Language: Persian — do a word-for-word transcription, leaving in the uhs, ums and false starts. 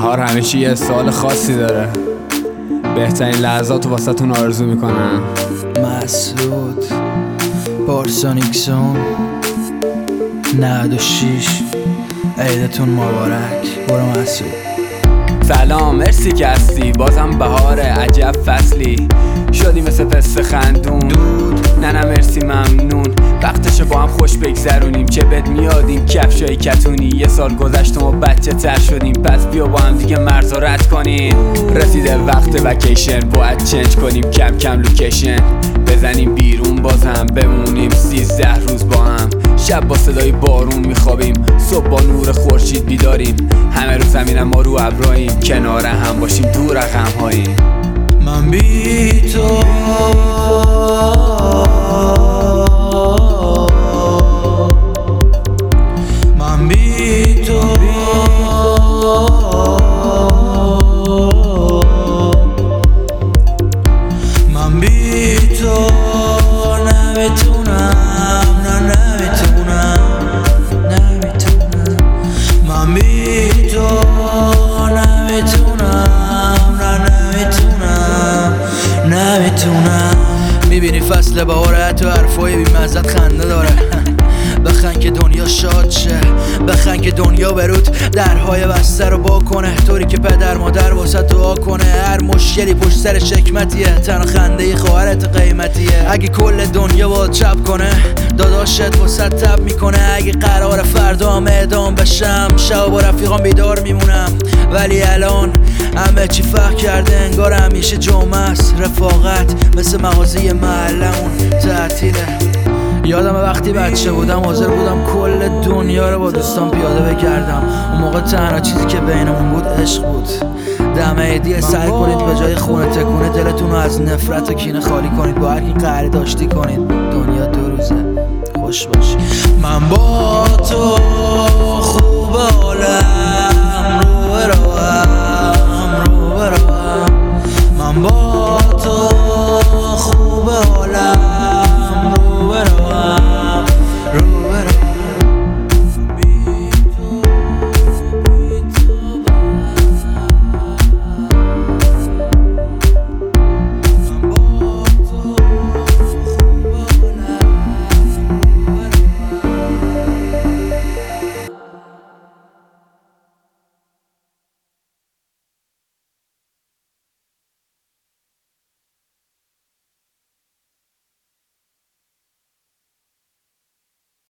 بهار همیشه یه سوال خاصی داره. بهترین لحظات واسه تون آرزو میکنم. مسعود پارسانیکسون نود و شیش عیدتون مبارک. برو مسعود. سلام، مرسی که هستی. بازم بهاره، عجب فصلی شدی مثل پسته خندون. دود نه نه مرسی ممنون. وقتشو با هم خوش بگذرونیم. چه بد میاد این کفشای کتونی. یه سال گذشت ما بچه تر شدیم. پس بیا با هم دیگه مرزا رد کنیم. رسیده وقت وکیشن، باید چنج کنیم کم کم لوکیشن. بزنیم بیرون بازم بمونیم سیزده روز با هم. شب با صدای بارون میخوابیم، صبح با نور خورشید بیداریم. همه رو زمینم ما رو ابراهیم، کنار هم باشیم دور غم هاییم. من بی تو من بی تو من بی تو نمیتونم، نه نمیتونم نمیتونم من بی تو نمیتونم، نه نمیتونم نمیتونم. میبینی فصل بهاره تو حرفای بی مزد خنده داره. بخن که دنیا شاد شه، بخن که دنیا برود درهای بسته رو با کنه. طوری که پدر مادر واسه دعا کنه. هر مشکلی پشت سر شکمتیه، تنها خنده خواهرت قیمتیه. اگه کل دنیا با چپ کنه داداشت واسه تب میکنه. اگه قرار فردا هم اعدام بشم شب با رفیقام بیدار میمونم. ولی الان همه چی فرق کرده، انگار همیشه جمعه است. رفاقت مثل مغازه محلمون تعطیله. یادم وقتی بچه بودم حاضر بودم کل دنیا رو با دوستان پیاده بگردم. اون موقع تنها چیزی که بینمون بود عشق بود. دم عیدی سعی کنید به جای خونه تکونه دلتون رو از نفرت و کینه خالی کنید. با هر کی قهری داشتی کنید. دنیا دو روزه، خوش باشید. من با